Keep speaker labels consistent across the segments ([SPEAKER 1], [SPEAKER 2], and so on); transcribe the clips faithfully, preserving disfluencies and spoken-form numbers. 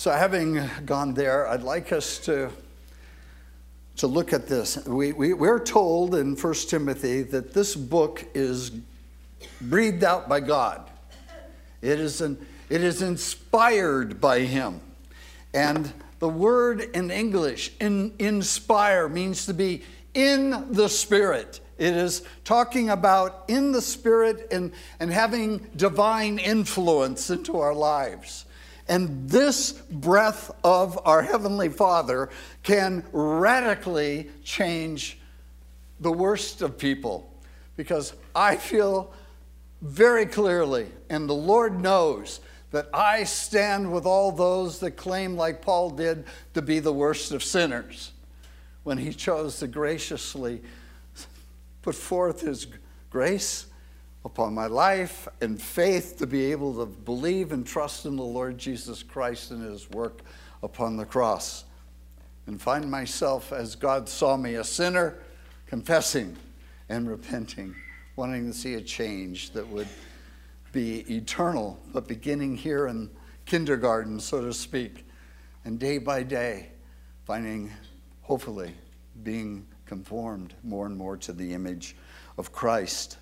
[SPEAKER 1] So having gone there, I'd like us to, to look at this. We, we, we're told in First Timothy that this book is breathed out by God. It is, an, it is inspired by him. And the word in English, in, inspire, means to be in the Spirit. It is talking about in the Spirit and, and having divine influence into our lives. And this breath of our Heavenly Father can radically change the worst of people. Because I feel very clearly, and the Lord knows, that I stand with all those that claim, like Paul did, to be the worst of sinners, when he chose to graciously put forth his grace upon my life and faith to be able to believe and trust in the Lord Jesus Christ and his work upon the cross, and find myself, as God saw me, a sinner, confessing and repenting, wanting to see a change that would be eternal, but beginning here in kindergarten, so to speak, and day by day finding, hopefully, being conformed more and more to the image of Christ.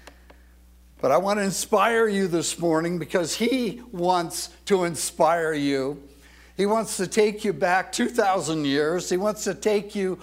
[SPEAKER 1] But I want to inspire you this morning because he wants to inspire you. He wants to take you back two thousand years. He wants to take you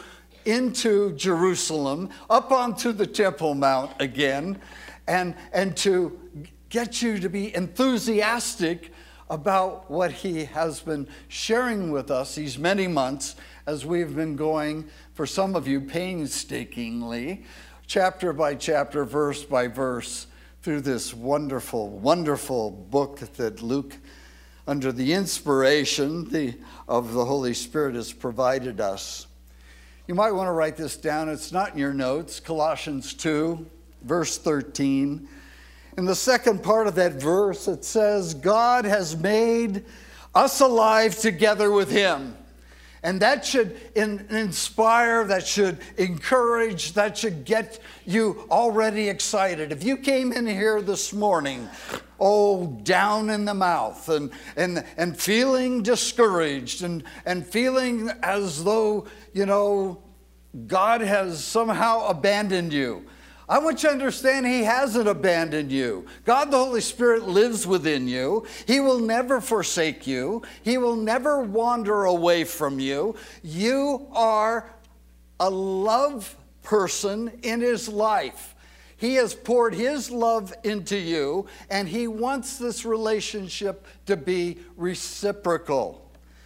[SPEAKER 1] into Jerusalem, up onto the Temple Mount again, and, and to get you to be enthusiastic about what he has been sharing with us these many months as we've been going, for some of you, painstakingly, chapter by chapter, verse by verse, through this wonderful, wonderful book that Luke, under the inspiration the, of the Holy Spirit, has provided us. You might want to write this down. It's not in your notes. Colossians two, verse thirteen. In the second part of that verse, it says, God has made us alive together with him. And that should in, inspire, that should encourage, that should get you already excited. If you came in here this morning, oh, down in the mouth and, and, and feeling discouraged and, and feeling as though, you know, God has somehow abandoned you, I want you to understand he hasn't abandoned you. God the Holy Spirit lives within you. He will never forsake you. He will never wander away from you. You are a love person in his life. He has poured his love into you, and he wants this relationship to be reciprocal.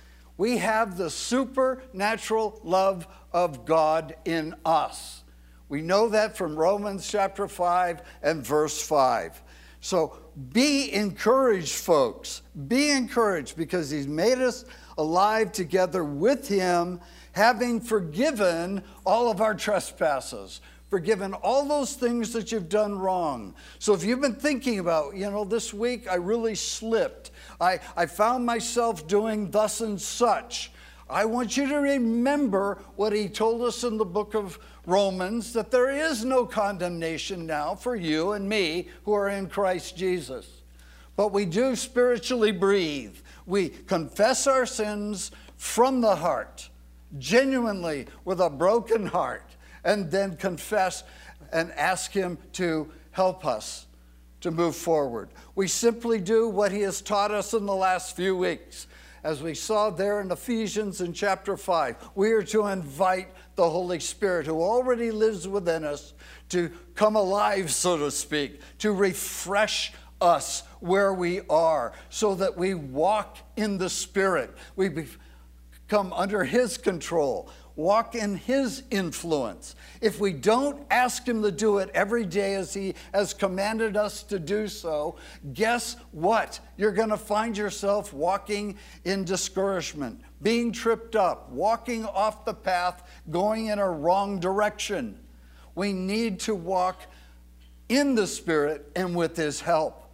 [SPEAKER 1] We have the supernatural love of God in us. We know that from Romans chapter five and verse five. So be encouraged, folks. Be encouraged because he's made us alive together with him, having forgiven all of our trespasses, forgiven all those things that you've done wrong. So if you've been thinking about, you know, this week I really slipped. I, I found myself doing thus and such. I want you to remember what he told us in the book of Romans, that there is no condemnation now for you and me who are in Christ Jesus. But we do spiritually breathe. We confess our sins from the heart, genuinely with a broken heart, and then confess and ask him to help us to move forward. We simply do what he has taught us in the last few weeks. As we saw there in Ephesians in chapter five, we are to invite the Holy Spirit who already lives within us to come alive, so to speak, to refresh us where we are so that we walk in the Spirit. We come under his control, walk in his influence. If we don't ask him to do it every day as he has commanded us to do so, guess what? You're going to find yourself walking in discouragement, being tripped up, walking off the path, going in a wrong direction. We need to walk in the Spirit and with his help.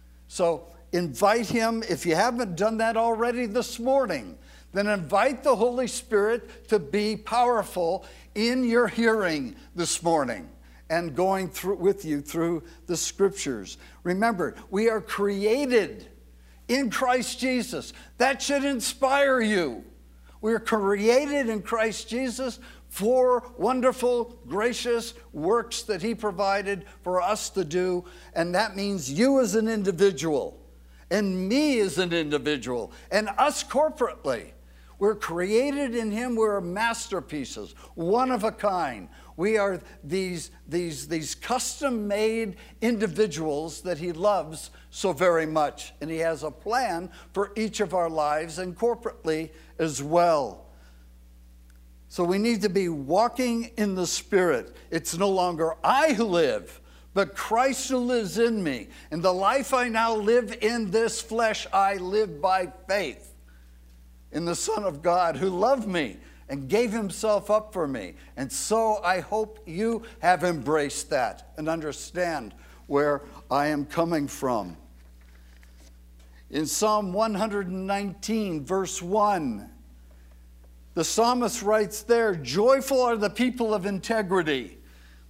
[SPEAKER 1] So invite him. If you haven't done that already this morning, then invite the Holy Spirit to be powerful in your hearing this morning and going through with you through the scriptures. Remember, we are created in Christ Jesus. That should inspire you. We're created in Christ Jesus for wonderful, gracious works that he provided for us to do. And that means you as an individual, and me as an individual, and us corporately. We're created in him. We're masterpieces, one of a kind. We are these, these, these custom-made individuals that he loves so very much. And he has a plan for each of our lives and corporately as well. So we need to be walking in the Spirit. It's no longer I who live, but Christ who lives in me. And the life I now live in this flesh, I live by faith in the Son of God who loved me and gave himself up for me. And so I hope you have embraced that and understand where I am coming from. In Psalm one nineteen, verse one, the psalmist writes there, joyful are the people of integrity.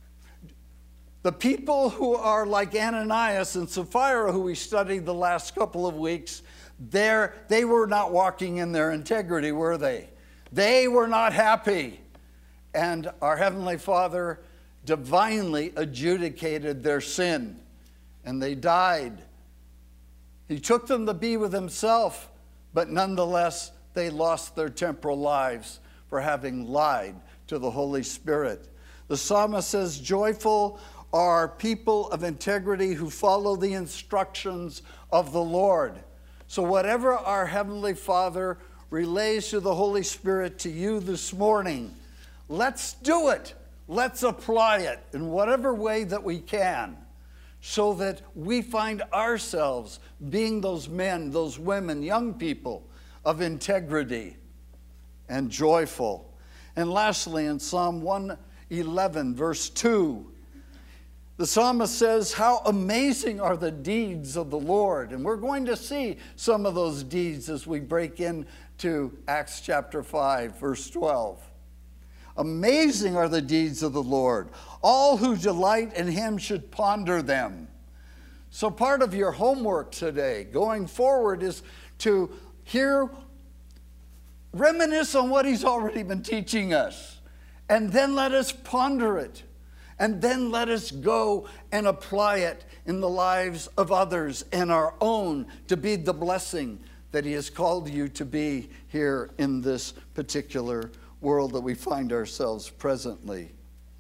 [SPEAKER 1] The people who are like Ananias and Sapphira, who we studied the last couple of weeks, They're, they were not walking in their integrity, were they? They were not happy. And our Heavenly Father divinely adjudicated their sin, and they died. He took them to be with himself, but nonetheless, they lost their temporal lives for having lied to the Holy Spirit. The psalmist says, joyful are people of integrity who follow the instructions of the Lord. So whatever our Heavenly Father relays to the Holy Spirit to you this morning, let's do it. Let's apply it in whatever way that we can, so that we find ourselves being those men, those women, young people of integrity and joyful. And lastly, in Psalm one eleven, verse two, the psalmist says, how amazing are the deeds of the Lord. And we're going to see some of those deeds as we break into Acts chapter five, verse twelve. Amazing are the deeds of the Lord. All who delight in him should ponder them. So part of your homework today, going forward, is to hear, reminisce on what he's already been teaching us. And then let us ponder it. And then let us go and apply it in the lives of others and our own to be the blessing that he has called you to be here in this particular world that we find ourselves presently.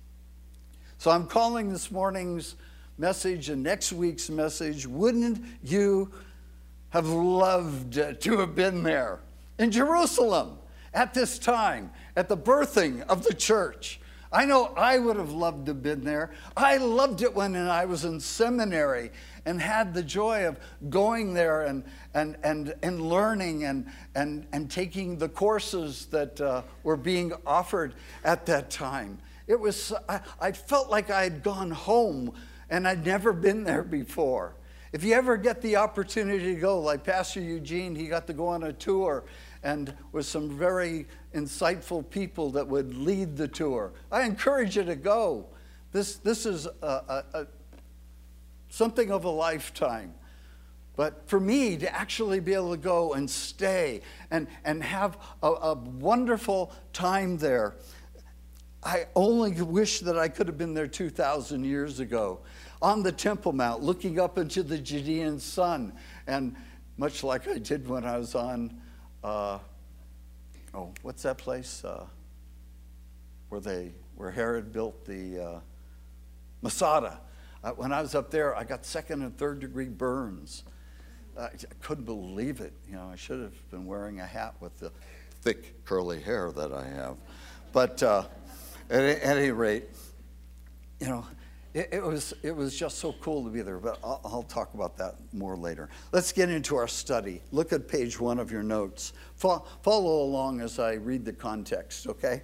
[SPEAKER 1] So I'm calling this morning's message and next week's message, wouldn't you have loved to have been there in Jerusalem at this time, at the birthing of the church? I know I would have loved to have been there. I loved it when I was in seminary and had the joy of going there and, and, and, and learning and, and, and taking the courses that uh, were being offered at that time. It was, I, I felt like I had gone home and I'd never been there before. If you ever get the opportunity to go, like Pastor Eugene, he got to go on a tour and with some very insightful people that would lead the tour. I encourage you to go. This, this is a, a, a, something of a lifetime. But for me to actually be able to go and stay and, and have a, a wonderful time there, I only wish that I could have been there two thousand years ago on the Temple Mount, looking up into the Judean sun. And much like I did when I was on Uh, oh, what's that place uh, where they where Herod built the uh, Masada? Uh, when I was up there, I got second and third degree burns. Uh, I couldn't believe it. You know, I should have been wearing a hat with the thick curly hair that I have. But uh, at, at any rate, you know, It, it was it was just so cool to be there, but I'll, I'll talk about that more later. Let's get into our study. Look at page one of your notes. Fo- follow along as I read the context, okay?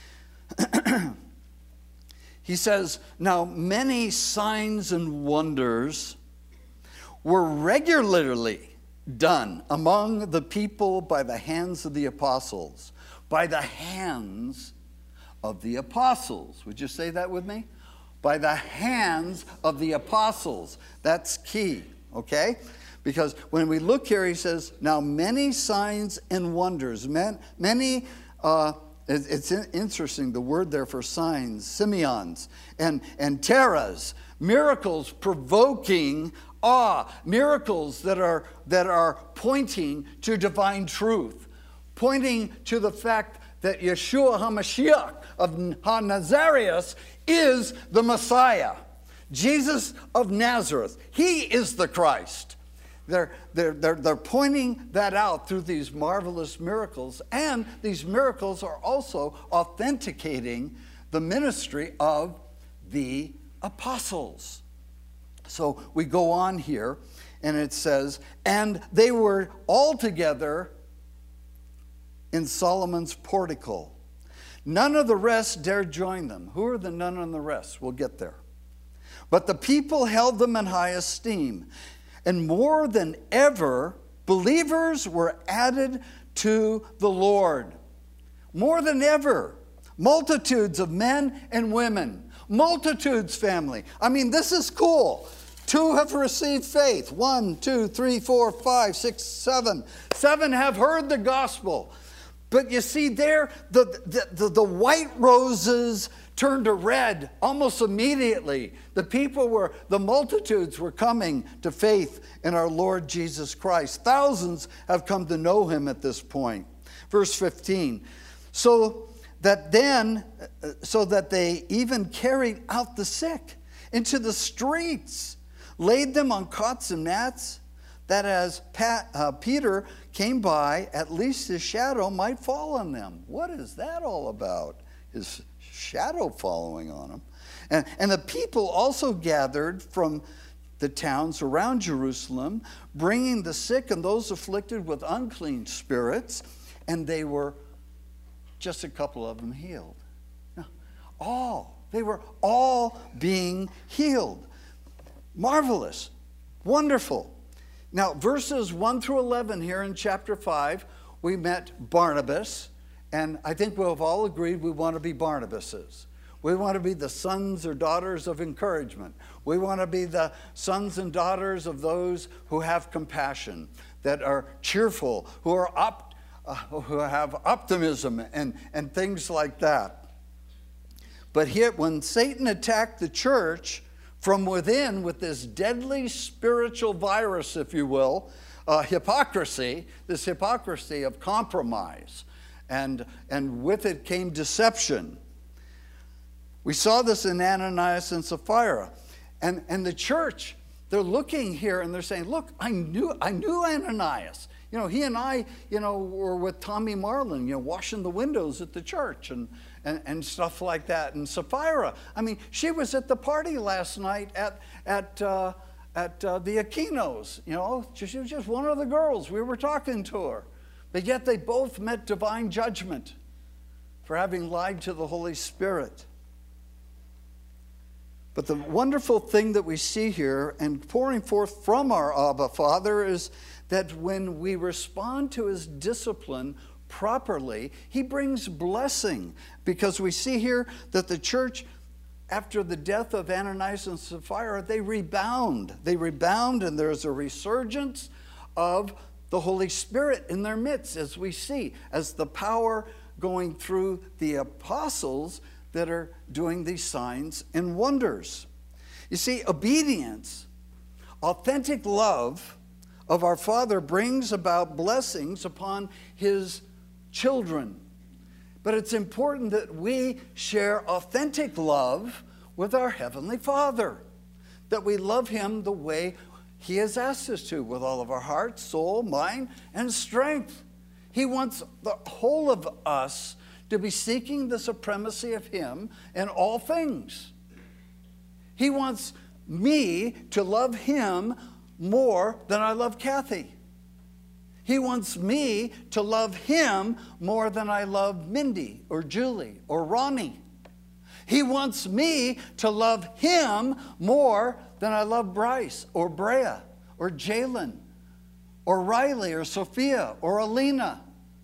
[SPEAKER 1] He says, now many signs and wonders were regularly done among the people by the hands of the apostles. By the hands of the apostles. Would you say that with me? By the hands of the apostles. That's key, okay? Because when we look here, he says, now many signs and wonders, many, uh, it's interesting, the word there for signs, simeons, and, and terras, miracles provoking awe, miracles that are, that are pointing to divine truth, pointing to the fact that Yeshua HaMashiach of HaNazareth is the Messiah. Jesus of Nazareth, he is the Christ. They're, they're, they're, they're pointing that out through these marvelous miracles, and these miracles are also authenticating the ministry of the apostles. So we go on here, and it says, and they were all together in Solomon's portico. None of the rest dared join them. Who are the none of the rest? We'll get there. But the people held them in high esteem. And more than ever, believers were added to the Lord. More than ever. Multitudes of men and women. Multitudes, family. I mean, this is cool. Two have received faith. One, two, three, four, five, six, seven. Seven have heard the gospel. But you see there, the, the, the, the white roses turned to red almost immediately. The people were, the multitudes were coming to faith in our Lord Jesus Christ. Thousands have come to know him at this point. Verse fifteen, so that then, so that they even carried out the sick into the streets, laid them on cots and mats, that as Pat, uh, Peter came by, at least his shadow might fall on them. What is that all about? His shadow following on him. And, and the people also gathered from the towns around Jerusalem, bringing the sick and those afflicted with unclean spirits, and they were, just a couple of them, healed. No, all. They were all being healed. Marvelous. Wonderful. Now, verses one through eleven here in chapter five, we met Barnabas, and I think we've all agreed we want to be Barnabases. We want to be the sons or daughters of encouragement. We want to be the sons and daughters of those who have compassion, that are cheerful, who are op- uh, who have optimism and, and things like that. But here, when Satan attacked the church from within with this deadly spiritual virus, if you will, uh, hypocrisy, this hypocrisy of compromise, and, and with it came deception. We saw this in Ananias and Sapphira. And, and the church, they're looking here and they're saying, look, I knew, I knew Ananias. You know, he and I, you know, were with Tommy Marlin, you know, washing the windows at the church and, and, and stuff like that. And Sapphira, I mean, she was at the party last night at, at, uh, at uh, the Aquinos. You know, she was just one of the girls. We were talking to her. But yet they both met divine judgment for having lied to the Holy Spirit. But the wonderful thing that we see here and pouring forth from our Abba Father is that when we respond to his discipline properly, he brings blessing. Because we see here that the church, after the death of Ananias and Sapphira, they rebound. They rebound, and there's a resurgence of the Holy Spirit in their midst, as we see, as the power going through the apostles that are doing these signs and wonders. You see, obedience, authentic love of our Father brings about blessings upon his children. But it's important that we share authentic love with our Heavenly Father, that we love him the way he has asked us to, with all of our heart, soul, mind, and strength. He wants the whole of us to be seeking the supremacy of him in all things. He wants me to love him more than I love Kathy. He wants me to love him more than I love Mindy or Julie or Ronnie. He wants me to love him more than I love Bryce or Brea or Jalen or Riley or Sophia or Alina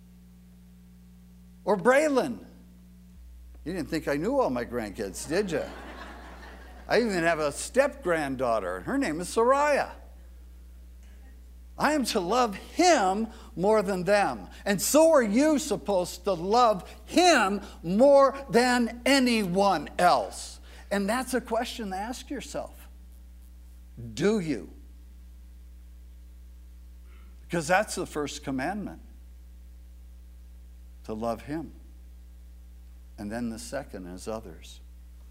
[SPEAKER 1] or Braylon. You didn't think I knew all my grandkids, did you? I even have a step-granddaughter. Her name is Soraya. I am to love him more than them. And so are you supposed to love him more than anyone else. And that's a question to ask yourself. Do you? Because that's the first commandment. To love him. And then the second is others.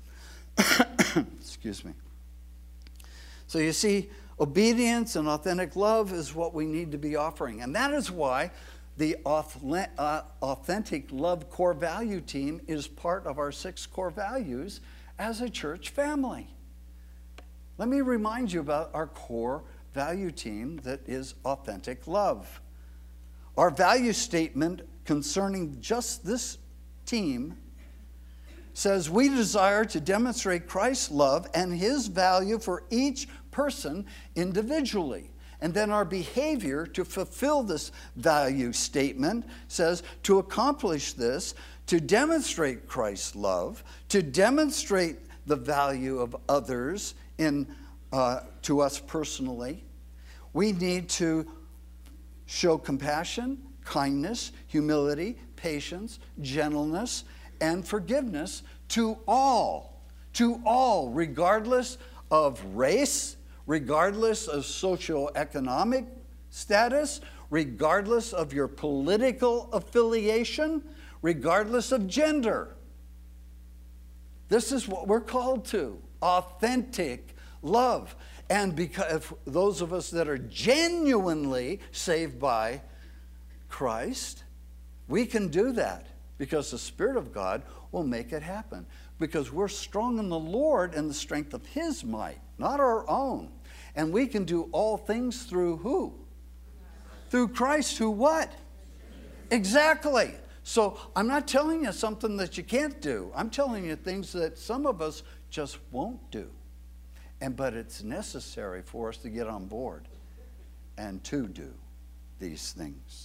[SPEAKER 1] Excuse me. So you see, obedience and authentic love is what we need to be offering. And that is why the Authentic Love Core Value Team is part of our six core values as a church family. Let me remind you about our core value team that is authentic love. Our value statement concerning just this team says we desire to demonstrate Christ's love and his value for each person individually. And then our behavior to fulfill this value statement says to accomplish this, to demonstrate Christ's love, to demonstrate the value of others in, uh, to us personally, we need to show compassion, kindness, humility, patience, gentleness, and forgiveness to all, to all, regardless of race, regardless of socioeconomic status, regardless of your political affiliation, regardless of gender. This is what we're called to, authentic love. And because those of us that are genuinely saved by Christ, we can do that because the Spirit of God will make it happen. Because we're strong in the Lord and the strength of his might, not our own. And we can do all things through who? Through Christ, who what? Exactly. So I'm not telling you something that you can't do. I'm telling you things that some of us just won't do. And but it's necessary for us to get on board and to do these things.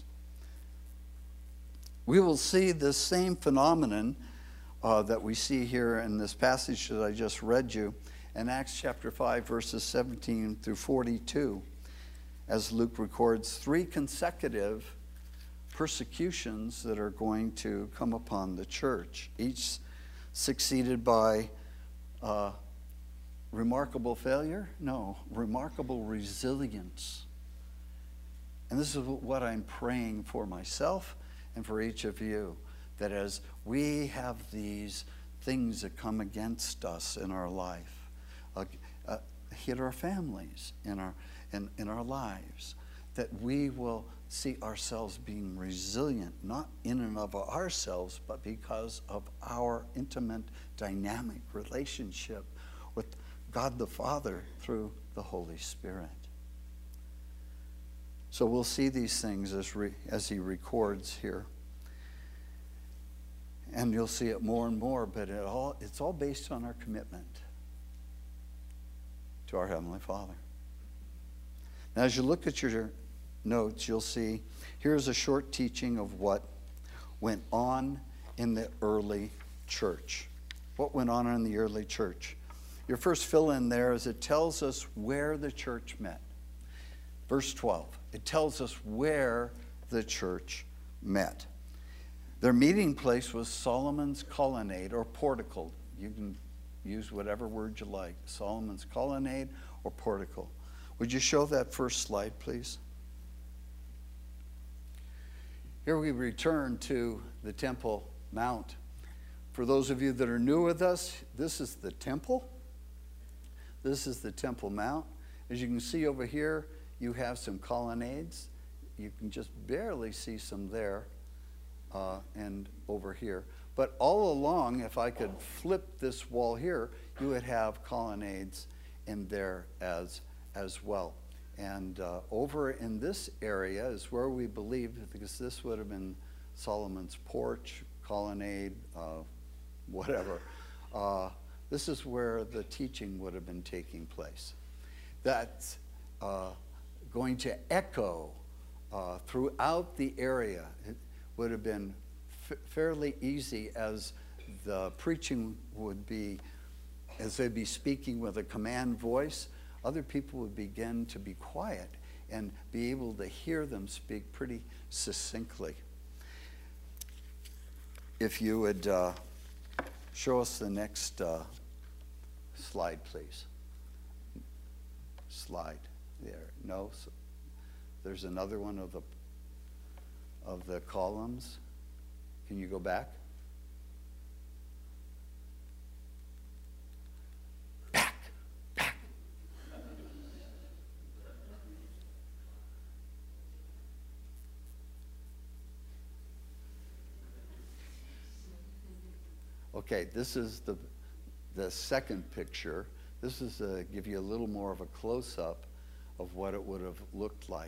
[SPEAKER 1] We will see this same phenomenon uh, that we see here in this passage that I just read you in Acts chapter five, verses seventeen through forty-two, as Luke records three consecutive persecutions that are going to come upon the church, each succeeded by uh, remarkable failure? No, remarkable resilience. And this is what I'm praying for myself and for each of you, that as we have these things that come against us in our life, uh, uh, hit our families, in our, in, in our lives, that we will see ourselves being resilient, not in and of ourselves, but because of our intimate, dynamic relationship with God the Father through the Holy Spirit. So we'll see these things as, re, as he records here. And you'll see it more and more, but it all, it's all based on our commitment to our Heavenly Father. Now, as you look at your notes, you'll see here's a short teaching of what went on in the early church. What went on in the early church? Your first fill in there is it tells us where the church met. Verse twelve. It tells us where the church met. Their meeting place was Solomon's colonnade or portico. You can use whatever word you like. Solomon's colonnade or portico. Would you show that first slide, please? Here we return to the Temple Mount. For those of you that are new with us, this is the temple. This is the Temple Mount. As you can see over here, you have some colonnades. You can just barely see some there uh, and over here. But all along, if I could flip this wall here, you would have colonnades in there as, as well. And uh, over in this area is where we believe, because this would have been Solomon's porch, colonnade, uh, whatever. Uh, this is where the teaching would have been taking place. That's uh, going to echo uh, throughout the area. It would have been f fairly easy as the preaching would be, as they'd be speaking with a command voice. Other people would begin to be quiet, and be able to hear them speak pretty succinctly. If you would uh, show us the next uh, slide, please. Slide there. No, there's another one of the of the columns. Can you go back? Back, back. Okay, this is the the second picture. This is to give you a little more of a close-up of what it would have looked like.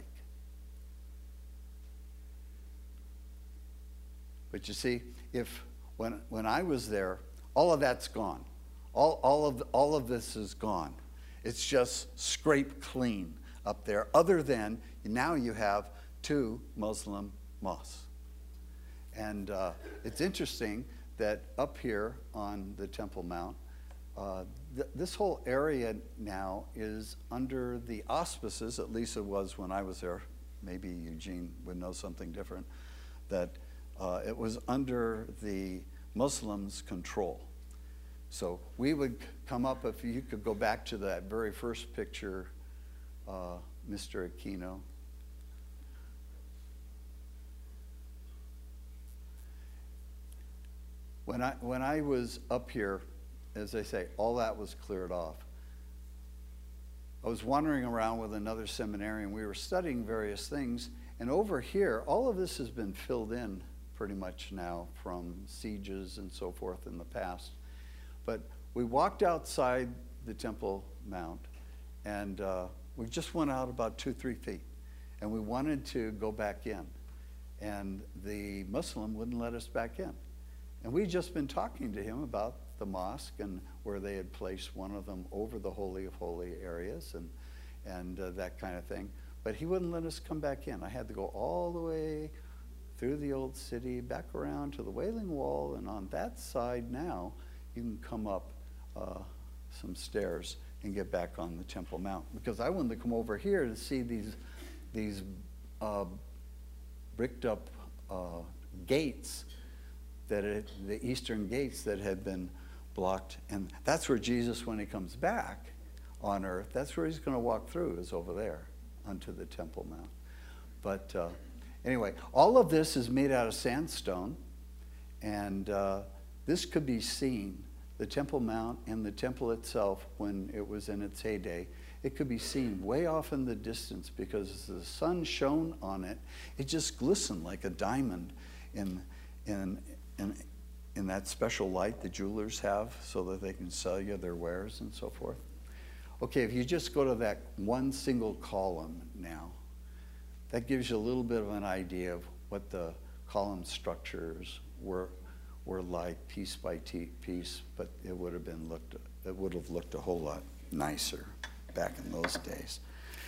[SPEAKER 1] But you see, if when when I was there, all of that's gone. All all of all of this is gone. It's just scraped clean up there. Other than now you have two Muslim mosques, and uh, it's interesting that up here on the Temple Mount, uh, th- this whole area now is under the auspices. At least it was when I was there. Maybe Eugene would know something different. That. Uh, it was under the Muslims' control. So we would come up, if you could go back to that very first picture, uh, Mister Aquino. When I, when I was up here, as I say, all that was cleared off. I was wandering around with another seminarian. We were studying various things, and over here, all of this has been filled in pretty much now from sieges and so forth in the past. But we walked outside the Temple Mount, and uh, we just went out about two, three feet, and we wanted to go back in, and the Muslim wouldn't let us back in. And we'd just been talking to him about the mosque and where they had placed one of them over the Holy of Holy areas and, and uh, that kind of thing. But he wouldn't let us come back in. I had to go all the way through the old city, back around to the Wailing Wall, and on that side now, you can come up uh, some stairs and get back on the Temple Mount. Because I wanted to come over here to see these, these uh, bricked up uh, gates, that it, the eastern gates that had been blocked. And that's where Jesus, when he comes back on earth, that's where he's going to walk through, is over there, onto the Temple Mount. But uh, Anyway, all of this is made out of sandstone, and uh, this could be seen, the Temple Mount and the temple itself, when it was in its heyday, it could be seen way off in the distance because as the sun shone on it, it just glistened like a diamond in, in, in, in that special light the jewelers have so that they can sell you their wares and so forth. Okay, if you just go to that one single column now, that gives you a little bit of an idea of what the column structures were were like piece by piece, but it would have been looked it would have looked a whole lot nicer back in those days.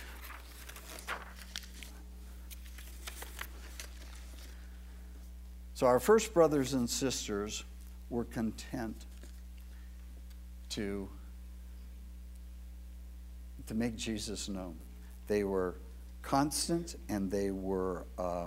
[SPEAKER 1] So our first brothers and sisters were content to to make Jesus known. They were constant, and they were uh,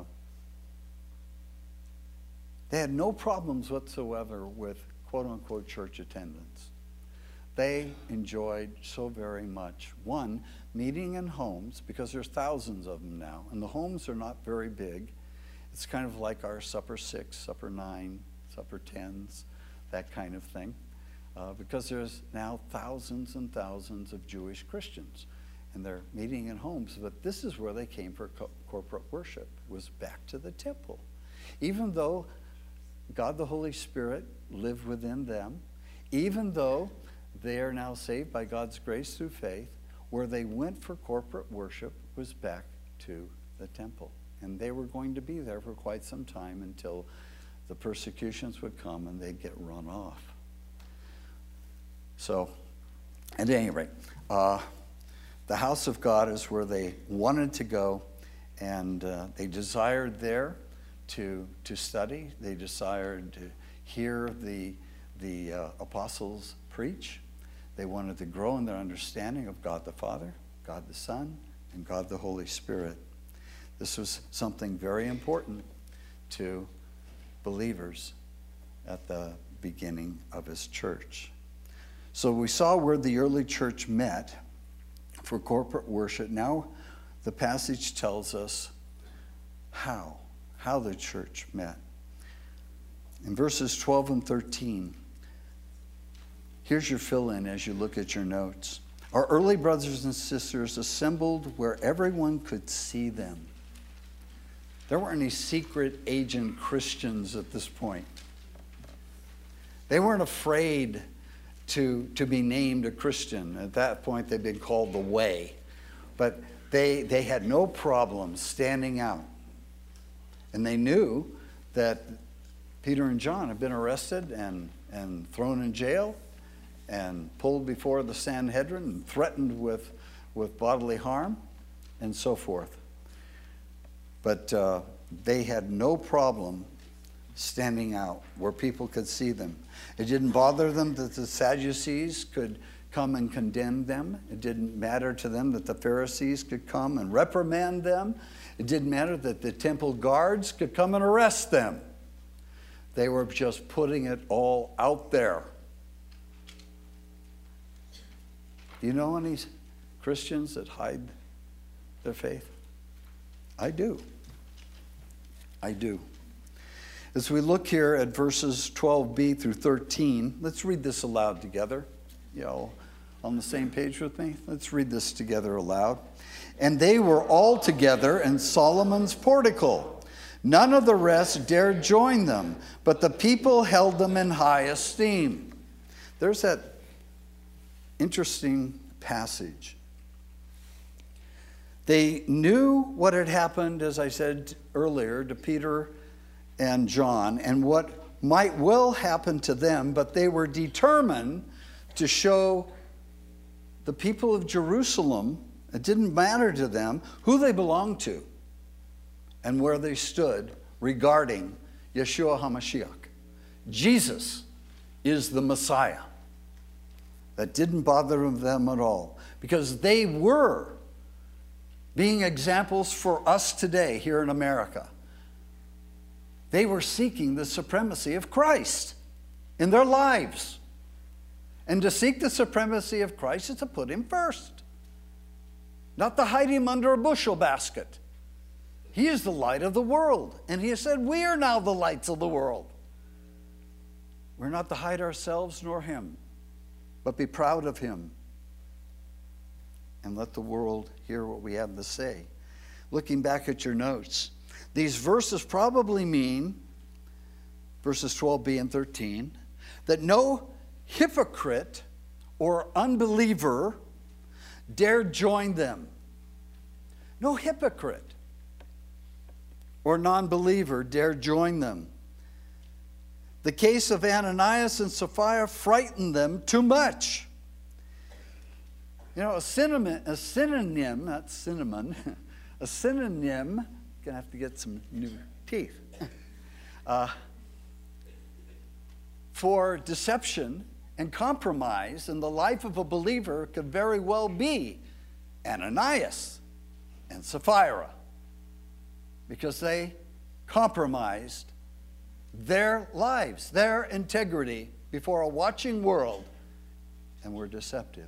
[SPEAKER 1] they had no problems whatsoever with quote-unquote church attendance. They enjoyed so very much, one, meeting in homes, because there's thousands of them now, and the homes are not very big. It's kind of like our supper six, supper nine, supper tens, that kind of thing, uh, because there's now thousands and thousands of Jewish Christians. And they're meeting in homes, but this is where they came for co- corporate worship, was back to the temple. Even though God the Holy Spirit lived within them, even though they are now saved by God's grace through faith, where they went for corporate worship was back to the temple. And they were going to be there for quite some time until the persecutions would come and they'd get run off. So, at any rate, uh, the house of God is where they wanted to go, and uh, they desired there to to study. They desired to hear the the uh, apostles preach. They wanted to grow in their understanding of God the Father, God the Son, and God the Holy Spirit. This was something very important to believers at the beginning of his church. So we saw where the early church met for corporate worship. Now the passage tells us how, how the church met. In verses twelve and thirteen, here's your fill-in as you look at your notes. Our early brothers and sisters assembled where everyone could see them. There weren't any secret agent Christians at this point. They weren't afraid to, to be named a Christian. At that point, they'd been called the Way. But they, they had no problem standing out. And they knew that Peter and John had been arrested and, and thrown in jail and pulled before the Sanhedrin and threatened with, with bodily harm and so forth. But uh, they had no problem standing out where people could see them. It didn't bother them that the Sadducees could come and condemn them. It didn't matter to them that the Pharisees could come and reprimand them. It didn't matter that the temple guards could come and arrest them. They were just putting it all out there. Do you know any Christians that hide their faith? I do. I do. As we look here at verses twelve b through thirteen, let's read this aloud together. You know, on the same page with me? Let's read this together aloud. And they were all together in Solomon's portico. None of the rest dared join them, but the people held them in high esteem. There's that interesting passage. They knew what had happened, as I said earlier, to Peter and John, and what might well happen to them, but they were determined to show the people of Jerusalem, it didn't matter to them who they belonged to and where they stood regarding Yeshua HaMashiach. Jesus is the Messiah. That didn't bother them at all, because they were being examples for us today here in America. They were seeking the supremacy of Christ in their lives. And to seek the supremacy of Christ is to put him first, not to hide him under a bushel basket. He is the light of the world. And he has said, we are now the lights of the world. We're not to hide ourselves nor him, but be proud of him and let the world hear what we have to say. Looking back at your notes, these verses probably mean, verses twelve b and thirteen, that no hypocrite or unbeliever dared join them. No hypocrite or non-believer dared join them. The case of Ananias and Sapphira frightened them too much. You know, a synonym, a synonym, not cinnamon, a synonym, gonna have to get some new teeth, uh, for deception and compromise in the life of a believer could very well be Ananias and Sapphira, because they compromised their lives, their integrity before a watching world, and were deceptive.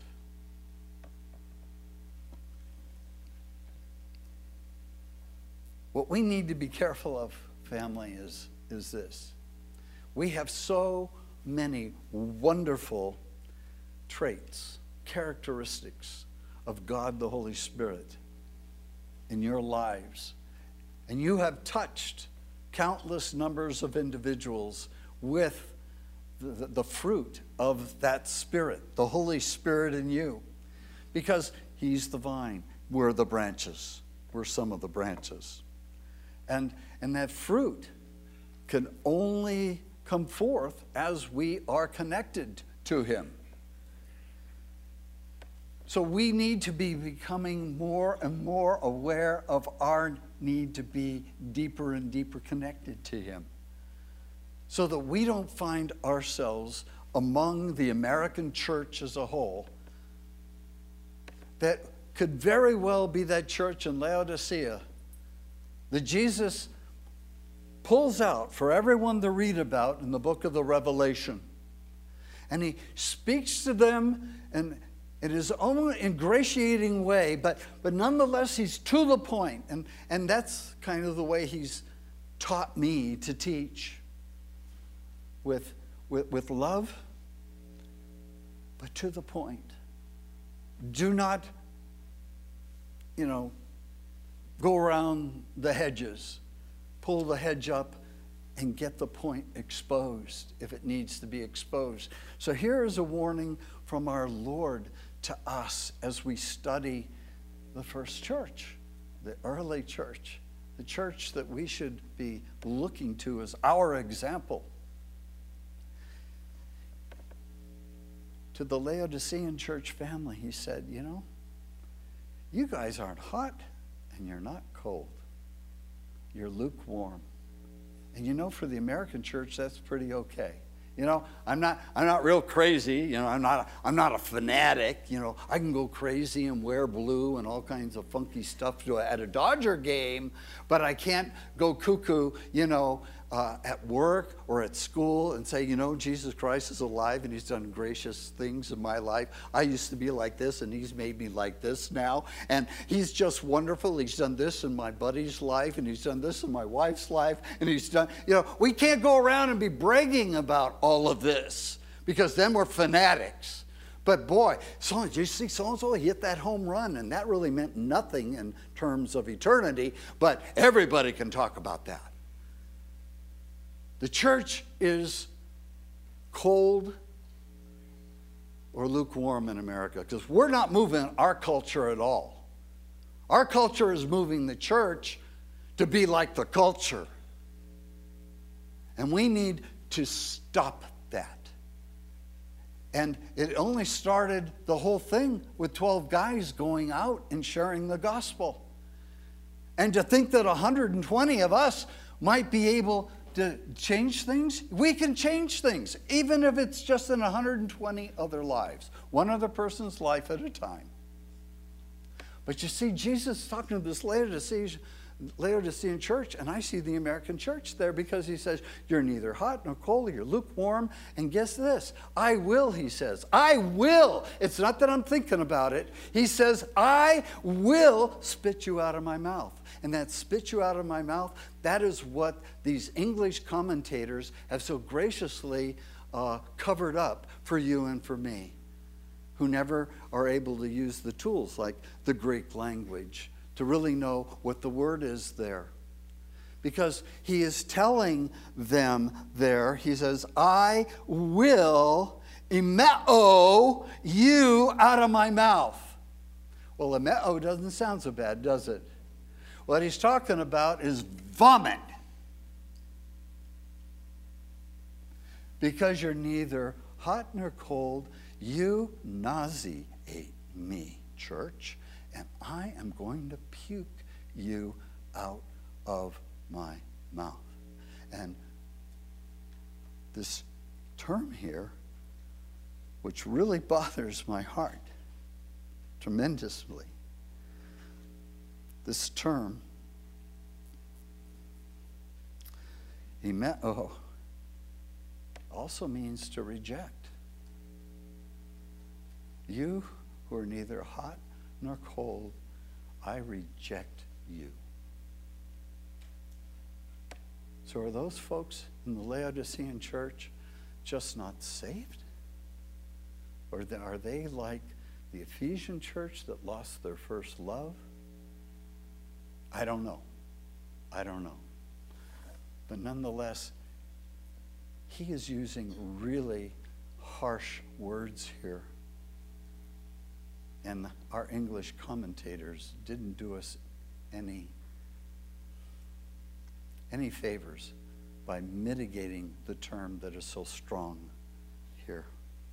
[SPEAKER 1] What we need to be careful of, family, is, is this. We have so many wonderful traits, characteristics of God the Holy Spirit in your lives. And you have touched countless numbers of individuals with the, the fruit of that Spirit, the Holy Spirit in you. Because he's the vine, we're the branches, we're some of the branches. And, and that fruit can only come forth as we are connected to him. So we need to be becoming more and more aware of our need to be deeper and deeper connected to him, so that we don't find ourselves among the American church as a whole that could very well be that church in Laodicea that Jesus pulls out for everyone to read about in the book of the Revelation. And he speaks to them in, in his own ingratiating way, but, but nonetheless, he's to the point. And, and that's kind of the way he's taught me to teach, with, with, with love, but to the point. Do not, you know, go around the hedges. Pull the hedge up and get the point exposed if it needs to be exposed. So here is a warning from our Lord to us as we study the first church, the early church, the church that we should be looking to as our example. To the Laodicean church family, he said, you know, you guys aren't hot and you're not cold. You're lukewarm. And you know, for the American church, that's pretty okay. You know, I'm not I'm not real crazy, you know, I'm not I'm not a fanatic, you know. I can go crazy and wear blue and all kinds of funky stuff to, at a Dodger game, but I can't go cuckoo, you know, uh, at work or at school and say, you know, Jesus Christ is alive and he's done gracious things in my life. I used to be like this and he's made me like this now. And he's just wonderful. He's done this in my buddy's life and he's done this in my wife's life. And he's done, you know, we can't go around and be bragging about all of this because then we're fanatics. But boy, so you see so-and-so hit that home run and that really meant nothing in terms of eternity, but everybody can talk about that. The church is cold or lukewarm in America because we're not moving our culture at all. Our culture is moving the church to be like the culture. And we need to stop that. And it only started the whole thing with twelve guys going out and sharing the gospel. And to think that one hundred twenty of us might be able to change things, we can change things, even if it's just in one hundred twenty other lives, one other person's life at a time. But you see, Jesus is talking to this Laodicean, Laodicean church, and I see the American church there because he says, you're neither hot nor cold, you're lukewarm, and guess this, I will, he says, I will. It's not that I'm thinking about it. He says, I will spit you out of my mouth. And that spit you out of my mouth, that is what these English commentators have so graciously uh, covered up for you and for me, who never are able to use the tools like the Greek language to really know what the word is there. Because he is telling them there, he says, I will emeo you out of my mouth. Well, emeo doesn't sound so bad, does it? What he's talking about is vomit. Because you're neither hot nor cold, you nauseate me, church, and I am going to puke you out of my mouth. And this term here, which really bothers my heart tremendously, this term, emeo, also means to reject. You who are neither hot nor cold, I reject you. So are those folks in the Laodicean church just not saved? Or are they like the Ephesian church that lost their first love? I don't know. I don't know. But nonetheless, he is using really harsh words here. And our English commentators didn't do us any, any favors by mitigating the term that is so strong here.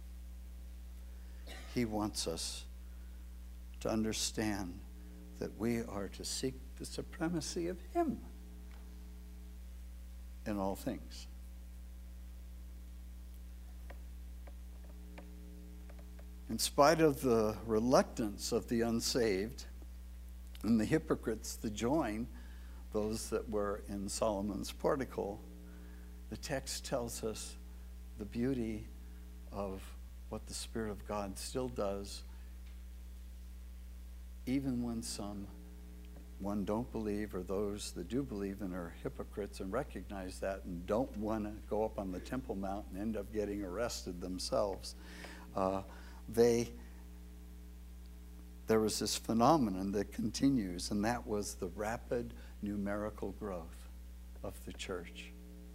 [SPEAKER 1] He wants us to understand that we are to seek the supremacy of him in all things. In spite of the reluctance of the unsaved and the hypocrites to join those that were in Solomon's portico, the text tells us the beauty of what the Spirit of God still does, even when some one don't believe, or those that do believe and are hypocrites and recognize that and don't want to go up on the Temple Mount and end up getting arrested themselves. Uh, they, there was this phenomenon that continues, and that was the rapid numerical growth of the church.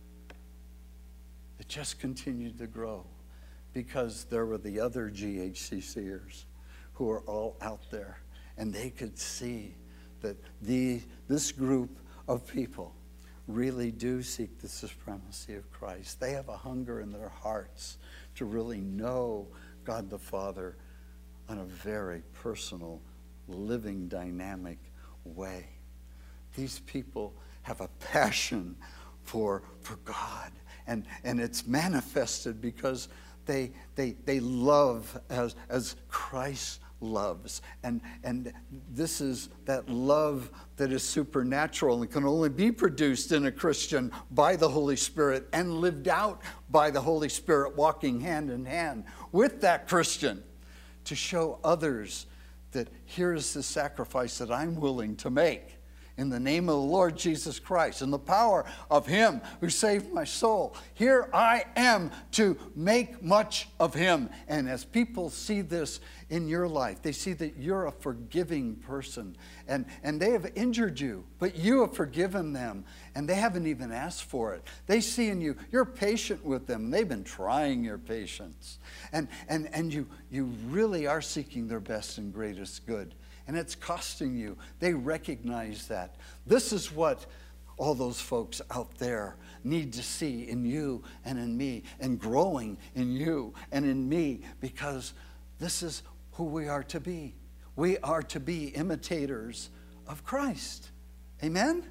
[SPEAKER 1] It just continued to grow because there were the other G H C Cers who were all out there, and they could see that the, this group of people really do seek the supremacy of Christ. They have a hunger in their hearts to really know God the Father in a very personal, living, dynamic way. These people have a passion for, for God, and, and it's manifested because they, they, they love as, as Christ loves. And, and this is that love that is supernatural and can only be produced in a Christian by the Holy Spirit and lived out by the Holy Spirit, walking hand in hand with that Christian to show others that here's the sacrifice that I'm willing to make in the name of the Lord Jesus Christ, in the power of Him who saved my soul. Here I am to make much of Him. And as people see this in your life, they see that you're a forgiving person. And, and they have injured you, but you have forgiven them. And they haven't even asked for it. They see in you, you're patient with them. They've been trying your patience. And, and, and you, you really are seeking their best and greatest good. And it's costing you. They recognize that. This is what all those folks out there need to see in you and in me, and growing in you and in me, because this is who we are to be. We are to be imitators of Christ. Amen? Amen.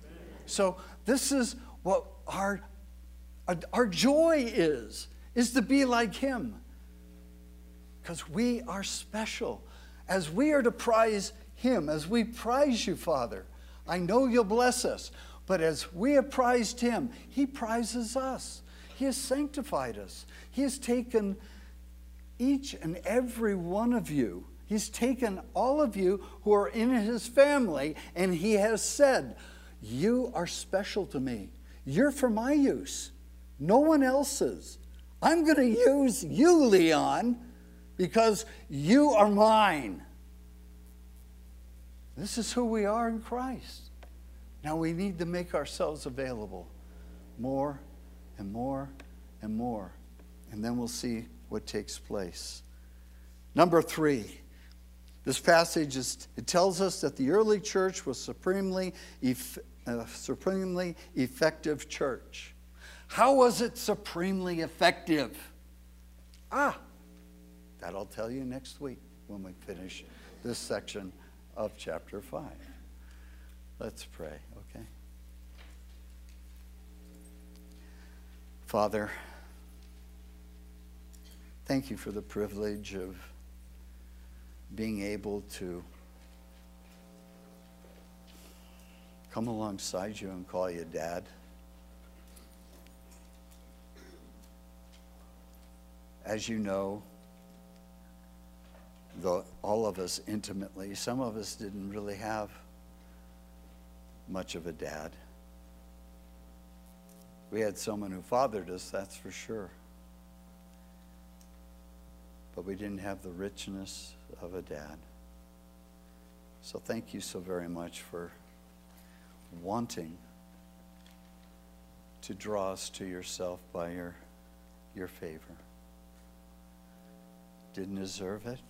[SPEAKER 1] So this is what our, our joy is, is to be like Him. Because we are special. As we are to prize Him, as we prize you, Father, I know you'll bless us. But as we have prized Him, He prizes us. He has sanctified us. He has taken each and every one of you. He's taken all of you who are in His family, and He has said, you are special to me. You're for my use. No one else's. I'm going to use you, Leon, because you are mine. This is who we are in Christ. Now we need to make ourselves available more and more and more. And then we'll see what takes place. Number three, this passage is, it tells us that the early church was supremely, eff, uh, supremely effective church. How was it supremely effective? Ah, that I'll tell you next week when we finish this section of chapter five. Let's pray, okay? Father, thank you for the privilege of being able to come alongside you and call you Dad. As you know, the, all of us intimately, some of us didn't really have much of a dad. We had someone who fathered us, that's for sure. But we didn't have the richness of a dad. So thank you so very much for wanting to draw us to yourself by your, your favor. Didn't deserve it.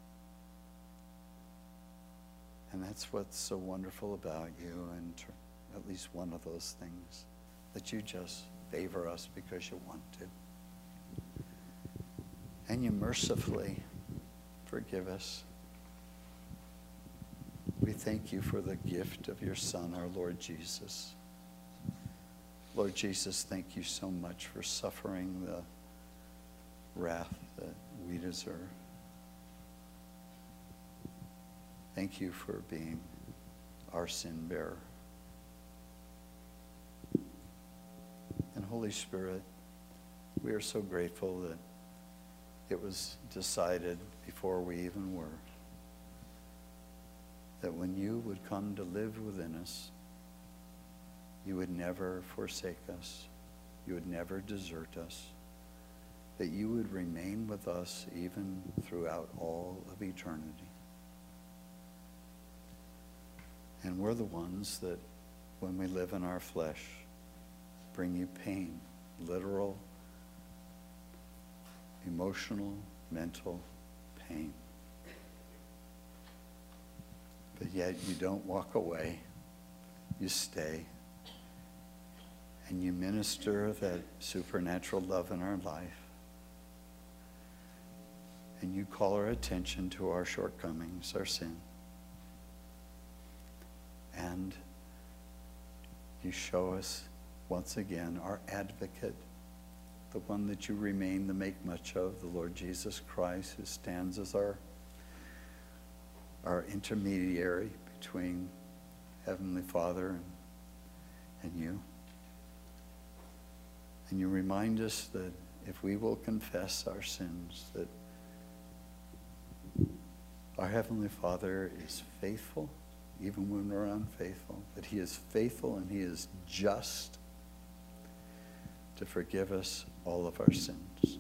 [SPEAKER 1] And that's what's so wonderful about you, and tr- at least one of those things, that you just favor us because you want to. And you mercifully forgive us. We thank you for the gift of your Son, our Lord Jesus. Lord Jesus, thank you so much for suffering the wrath that we deserve. Thank you for being our sin bearer. And Holy Spirit, we are so grateful that it was decided before we even were that when you would come to live within us, you would never forsake us. You would never desert us. That you would remain with us even throughout all of eternity. And we're the ones that, when we live in our flesh, bring you pain, literal, emotional, mental pain. But yet you don't walk away. You stay. And you minister that supernatural love in our life. And you call our attention to our shortcomings, our sin. And you show us once again our advocate, the one that you remain to make much of, the Lord Jesus Christ, who stands as our, our intermediary between Heavenly Father and, and you. And you remind us that if we will confess our sins, that our Heavenly Father is faithful, even when we're unfaithful, that he is faithful and he is just to forgive us all of our sins.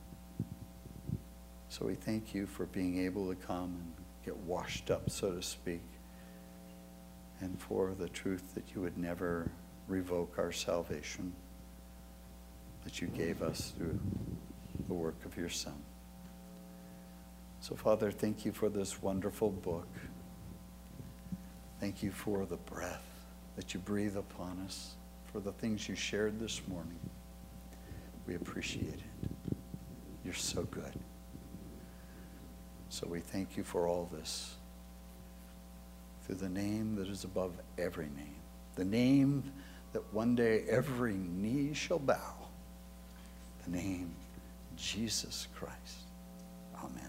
[SPEAKER 1] So we thank you for being able to come and get washed up, so to speak, and for the truth that you would never revoke our salvation that you gave us through the work of your Son. So, Father, thank you for this wonderful book. Thank you for the breath that you breathe upon us, for the things you shared this morning. We appreciate it. You're so good. So we thank you for all this through the name that is above every name, the name that one day every knee shall bow, the name Jesus Christ. Amen.